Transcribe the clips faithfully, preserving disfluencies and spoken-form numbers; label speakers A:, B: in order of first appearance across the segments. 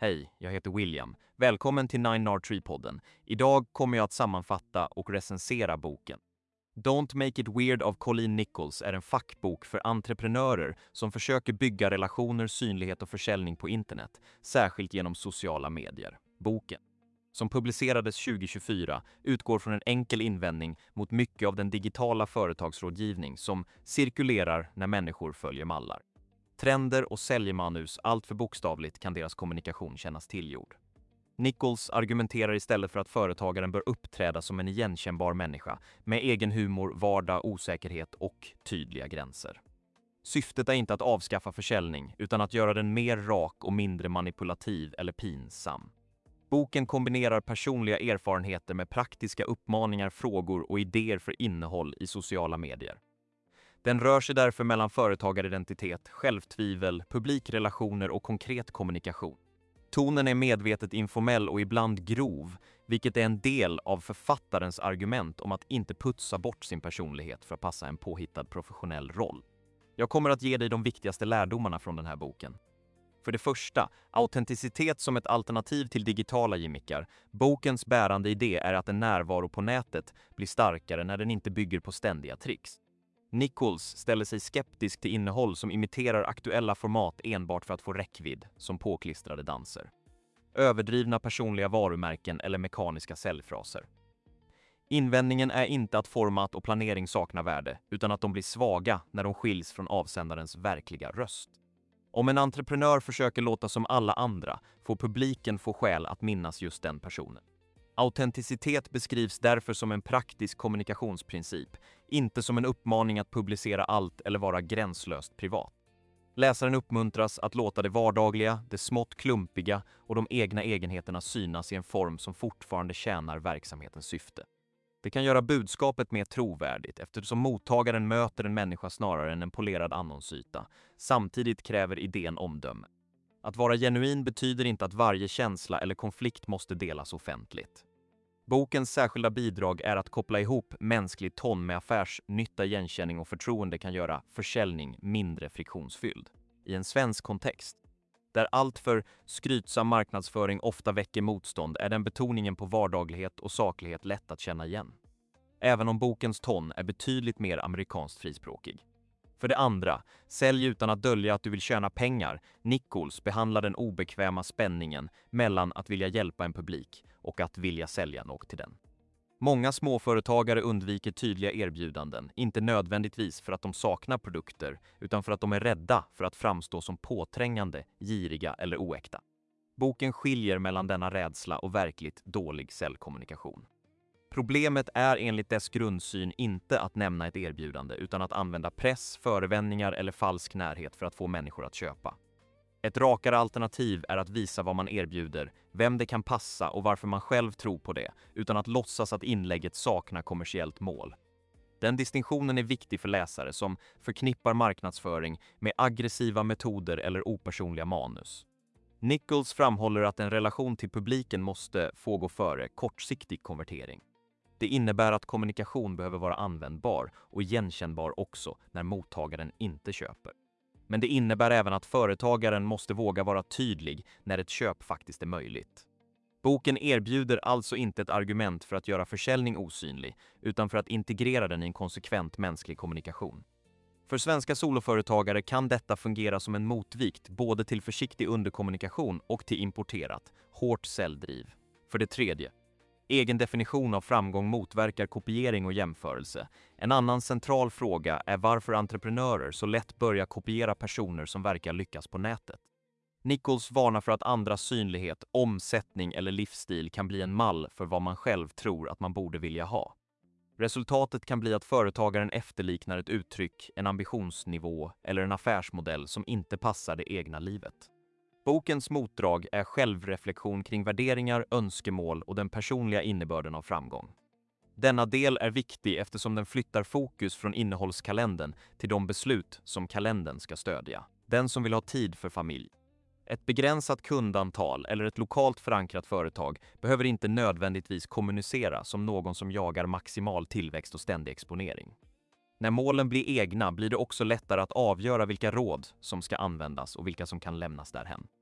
A: Hej, jag heter William. Välkommen till Nine Nard Tree-podden. Idag kommer jag att sammanfatta och recensera boken. Don't Make It Weird av Colleen Nichols är en fackbok för entreprenörer som försöker bygga relationer, synlighet och försäljning på internet, särskilt genom sociala medier. Boken, som publicerades tjugo tjugofyra, utgår från en enkel invändning mot mycket av den digitala företagsrådgivning som cirkulerar när människor följer mallar. Trender och säljmanus allt för bokstavligt kan deras kommunikation kännas tillgjord. Nichols argumenterar istället för att företagaren bör uppträda som en igenkännbar människa med egen humor, vardag, osäkerhet och tydliga gränser. Syftet är inte att avskaffa försäljning utan att göra den mer rak och mindre manipulativ eller pinsam. Boken kombinerar personliga erfarenheter med praktiska uppmaningar, frågor och idéer för innehåll i sociala medier. Den rör sig därför mellan företagaridentitet, självtvivel, publikrelationer och konkret kommunikation. Tonen är medvetet informell och ibland grov, vilket är en del av författarens argument om att inte putsa bort sin personlighet för att passa en påhittad professionell roll. Jag kommer att ge dig de viktigaste lärdomarna från den här boken. För det första, autenticitet som ett alternativ till digitala gimmickar. Bokens bärande idé är att en närvaro på nätet blir starkare när den inte bygger på ständiga tricks. Nichols ställer sig skeptisk till innehåll som imiterar aktuella format enbart för att få räckvidd, som påklistrade danser, överdrivna personliga varumärken eller mekaniska säljfraser. Invändningen är inte att format och planering saknar värde, utan att de blir svaga när de skiljs från avsändarens verkliga röst. Om en entreprenör försöker låta som alla andra, får publiken få skäl att minnas just den personen. Autenticitet beskrivs därför som en praktisk kommunikationsprincip, inte som en uppmaning att publicera allt eller vara gränslöst privat. Läsaren uppmuntras att låta det vardagliga, det smått klumpiga och de egna egenheterna synas i en form som fortfarande tjänar verksamhetens syfte. Det kan göra budskapet mer trovärdigt eftersom mottagaren möter en människa snarare än en polerad annonsyta. Samtidigt kräver idén omdöme. Att vara genuin betyder inte att varje känsla eller konflikt måste delas offentligt. Bokens särskilda bidrag är att koppla ihop mänsklig ton med affärsnytta, igenkänning och förtroende kan göra försäljning mindre friktionsfylld. I en svensk kontext, där allt för skrytsam marknadsföring ofta väcker motstånd, är den betoningen på vardaglighet och saklighet lätt att känna igen. Även om bokens ton är betydligt mer amerikanskt frispråkig. För det andra, sälj utan att dölja att du vill tjäna pengar. Nichols behandlar den obekväma spänningen mellan att vilja hjälpa en publik och att vilja sälja något till den. Många småföretagare undviker tydliga erbjudanden, inte nödvändigtvis för att de saknar produkter, utan för att de är rädda för att framstå som påträngande, giriga eller oäkta. Boken skiljer mellan denna rädsla och verkligt dålig säljkommunikation. Problemet är enligt dess grundsyn inte att nämna ett erbjudande utan att använda press, förevändningar eller falsk närhet för att få människor att köpa. Ett rakare alternativ är att visa vad man erbjuder, vem det kan passa och varför man själv tror på det, utan att låtsas att inlägget saknar kommersiellt mål. Den distinktionen är viktig för läsare som förknippar marknadsföring med aggressiva metoder eller opersonliga manus. Nichols framhåller att en relation till publiken måste få gå före kortsiktig konvertering. Det innebär att kommunikation behöver vara användbar och igenkännbar också när mottagaren inte köper. Men det innebär även att företagaren måste våga vara tydlig när ett köp faktiskt är möjligt. Boken erbjuder alltså inte ett argument för att göra försäljning osynlig, utan för att integrera den i en konsekvent mänsklig kommunikation. För svenska soloföretagare kan detta fungera som en motvikt både till försiktig underkommunikation och till importerat, hårt säljdriv. För det tredje, egen definition av framgång motverkar kopiering och jämförelse. En annan central fråga är varför entreprenörer så lätt börjar kopiera personer som verkar lyckas på nätet. Nichols varnar för att andras synlighet, omsättning eller livsstil kan bli en mall för vad man själv tror att man borde vilja ha. Resultatet kan bli att företagaren efterliknar ett uttryck, en ambitionsnivå eller en affärsmodell som inte passar det egna livet. Bokens motdrag är självreflektion kring värderingar, önskemål och den personliga innebörden av framgång. Denna del är viktig eftersom den flyttar fokus från innehållskalendern till de beslut som kalendern ska stödja. Den som vill ha tid för familj. Ett begränsat kundantal eller ett lokalt förankrat företag behöver inte nödvändigtvis kommunicera som någon som jagar maximal tillväxt och ständig exponering. När målen blir egna blir det också lättare att avgöra vilka råd som ska användas och vilka som kan lämnas därhen.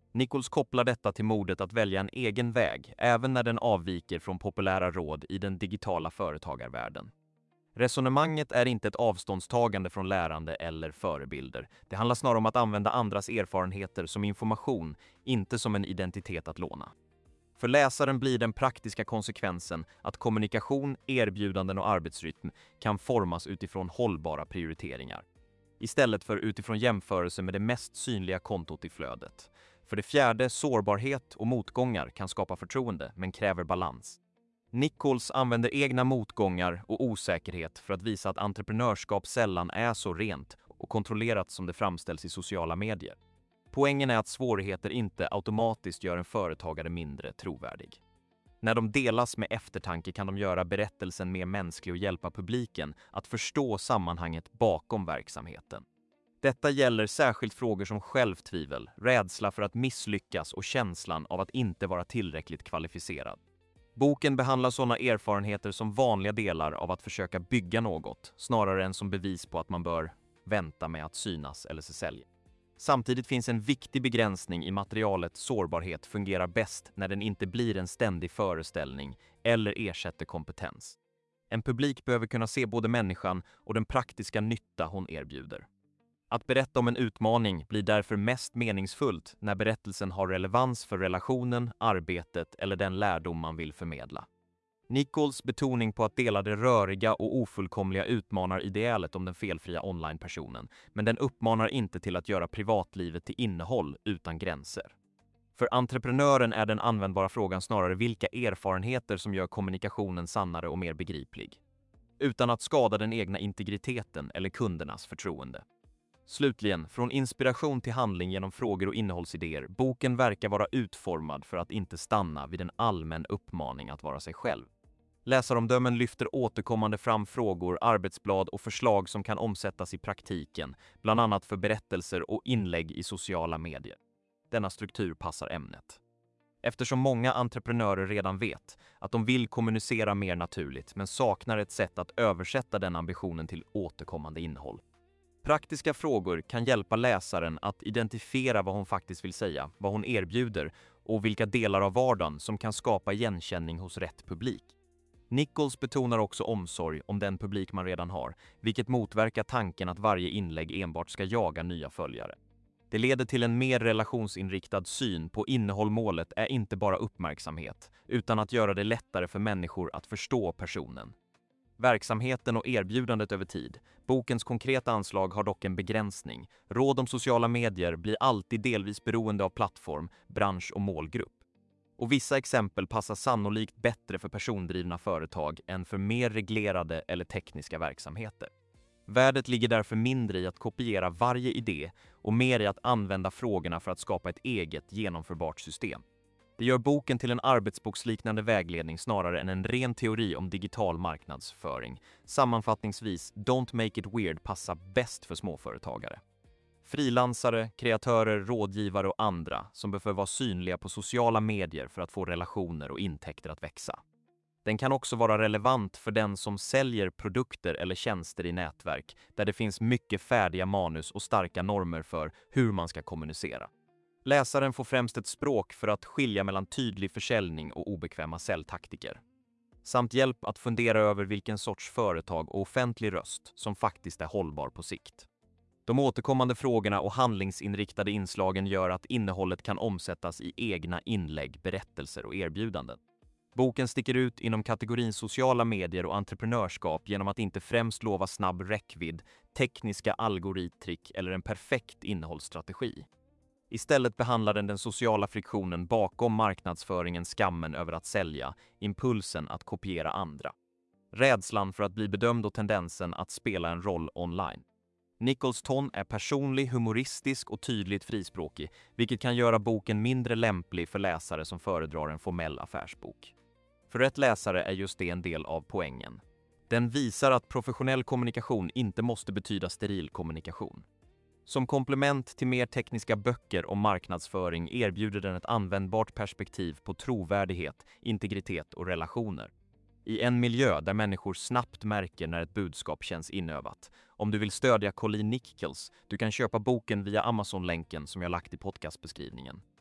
A: Nichols kopplar detta till modet att välja en egen väg, även när den avviker från populära råd i den digitala företagarvärlden. Resonemanget är inte ett avståndstagande från lärande eller förebilder. Det handlar snarare om att använda andras erfarenheter som information, inte som en identitet att låna. För läsaren blir den praktiska konsekvensen att kommunikation, erbjudanden och arbetsrytm kan formas utifrån hållbara prioriteringar, istället för utifrån jämförelse med det mest synliga kontot i flödet. För det fjärde, sårbarhet och motgångar kan skapa förtroende, men kräver balans. Nichols använder egna motgångar och osäkerhet för att visa att entreprenörskap sällan är så rent och kontrollerat som det framställs i sociala medier. Poängen är att svårigheter inte automatiskt gör en företagare mindre trovärdig. När de delas med eftertanke kan de göra berättelsen mer mänsklig och hjälpa publiken att förstå sammanhanget bakom verksamheten. Detta gäller särskilt frågor som självtvivel, rädsla för att misslyckas och känslan av att inte vara tillräckligt kvalificerad. Boken behandlar sådana erfarenheter som vanliga delar av att försöka bygga något, snarare än som bevis på att man bör vänta med att synas eller se sälja. Samtidigt finns en viktig begränsning i materialet. Sårbarhet fungerar bäst när den inte blir en ständig föreställning eller ersätter kompetens. En publik behöver kunna se både människan och den praktiska nytta hon erbjuder. Att berätta om en utmaning blir därför mest meningsfullt när berättelsen har relevans för relationen, arbetet eller den lärdom man vill förmedla. Nichols betoning på att dela det röriga och ofullkomliga utmanar idealet om den felfria online-personen, men den uppmanar inte till att göra privatlivet till innehåll utan gränser. För entreprenören är den användbara frågan snarare vilka erfarenheter som gör kommunikationen sannare och mer begriplig, utan att skada den egna integriteten eller kundernas förtroende. Slutligen, från inspiration till handling genom frågor och innehållsidéer, boken verkar vara utformad för att inte stanna vid en allmän uppmaning att vara sig själv. Läsaromdömen lyfter återkommande fram frågor, arbetsblad och förslag som kan omsättas i praktiken, bland annat för berättelser och inlägg i sociala medier. Denna struktur passar ämnet. Eftersom många entreprenörer redan vet att de vill kommunicera mer naturligt men saknar ett sätt att översätta den ambitionen till återkommande innehåll. Praktiska frågor kan hjälpa läsaren att identifiera vad hon faktiskt vill säga, vad hon erbjuder och vilka delar av vardagen som kan skapa igenkänning hos rätt publik. Nichols betonar också omsorg om den publik man redan har, vilket motverkar tanken att varje inlägg enbart ska jaga nya följare. Det leder till en mer relationsinriktad syn på innehåll. Målet är inte bara uppmärksamhet, utan att göra det lättare för människor att förstå personen. Verksamheten och erbjudandet över tid. Bokens konkreta anslag har dock en begränsning. Råd om sociala medier blir alltid delvis beroende av plattform, bransch och målgrupp. Och vissa exempel passar sannolikt bättre för persondrivna företag än för mer reglerade eller tekniska verksamheter. Värdet ligger därför mindre i att kopiera varje idé och mer i att använda frågorna för att skapa ett eget genomförbart system. Det gör boken till en arbetsboksliknande vägledning snarare än en ren teori om digital marknadsföring. Sammanfattningsvis, Don't Make It Weird passar bäst för småföretagare. Frilansare, kreatörer, rådgivare och andra som behöver vara synliga på sociala medier för att få relationer och intäkter att växa. Den kan också vara relevant för den som säljer produkter eller tjänster i nätverk där det finns mycket färdiga manus och starka normer för hur man ska kommunicera. Läsaren får främst ett språk för att skilja mellan tydlig försäljning och obekväma säljtaktiker, samt hjälp att fundera över vilken sorts företag och offentlig röst som faktiskt är hållbar på sikt. De återkommande frågorna och handlingsinriktade inslagen gör att innehållet kan omsättas i egna inlägg, berättelser och erbjudanden. Boken sticker ut inom kategorin sociala medier och entreprenörskap genom att inte främst lova snabb räckvidd, tekniska algorittrick eller en perfekt innehållsstrategi. Istället behandlar den den sociala friktionen bakom marknadsföringen, skammen över att sälja, impulsen att kopiera andra, rädslan för att bli bedömd och tendensen att spela en roll online. Nichols ton är personlig, humoristisk och tydligt frispråkig, vilket kan göra boken mindre lämplig för läsare som föredrar en formell affärsbok. För rätt läsare är just det en del av poängen. Den visar att professionell kommunikation inte måste betyda steril kommunikation. Som komplement till mer tekniska böcker om marknadsföring erbjuder den ett användbart perspektiv på trovärdighet, integritet och relationer. I en miljö där människor snabbt märker när ett budskap känns inövat. Om du vill stödja Colleen Nichols, du kan köpa boken via Amazon-länken som jag lagt i podcastbeskrivningen.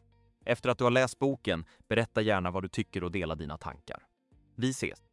A: Efter att du har läst boken, berätta gärna vad du tycker och dela dina tankar. Vi ses!